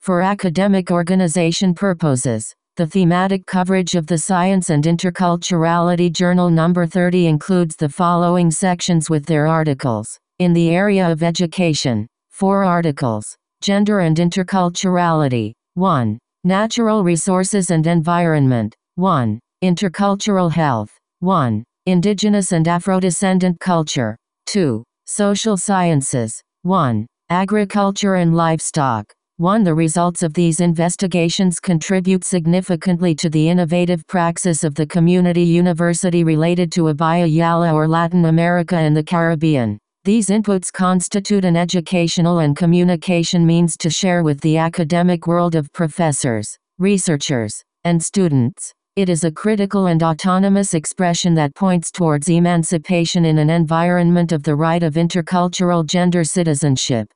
For academic organization purposes, the thematic coverage of the Science and Interculturality Journal number 30 includes the following sections with their articles. In the area of education, 4 articles. Gender and Interculturality. 1. Natural Resources and Environment. 1. Intercultural Health. 1. Indigenous and Afrodescendant Culture. 2. Social Sciences. 1. Agriculture and Livestock. 1. The results of these investigations contribute significantly to the innovative praxis of the community university related to Abya Yala or Latin America and the Caribbean. These inputs constitute an educational and communication means to share with the academic world of professors, researchers, and students. It is a critical and autonomous expression that points towards emancipation in an environment of the right of intercultural gender citizenship.